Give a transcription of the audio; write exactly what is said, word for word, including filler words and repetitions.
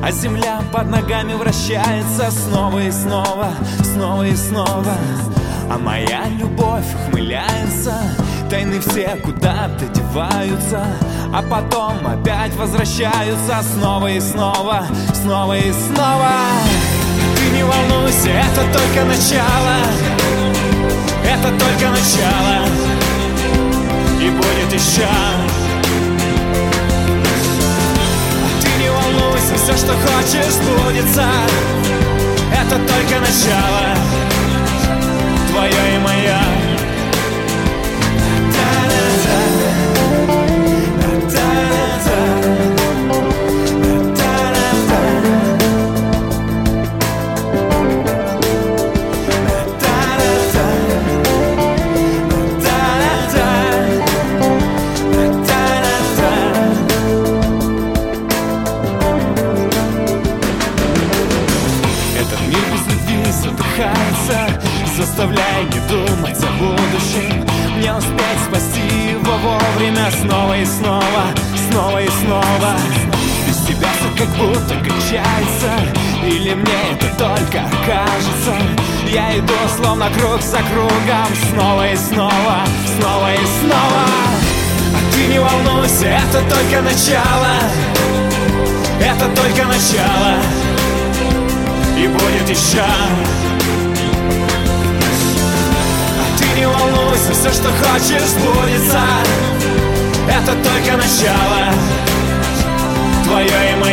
а земля под ногами вращается снова и снова, снова и снова. А моя любовь ухмыляется, тайны все куда-то деваются, а потом опять возвращаются снова и снова, снова и снова. Ты не волнуйся, это только начало, это только начало, и будет еще. Ты не волнуйся, все, что хочешь, сбудется, это только начало, твое и мое. Заставляй не думать о будущем, не успеть спасти его вовремя. Снова и снова, снова и снова. Без тебя все как будто кончается, или мне это только кажется? Я иду словно круг за кругом, снова и снова, снова и снова. А ты не волнуйся, это только начало, это только начало, и будет еще. Не волнуйся, все, что хочешь, сбудется, это только начало, твое и мое.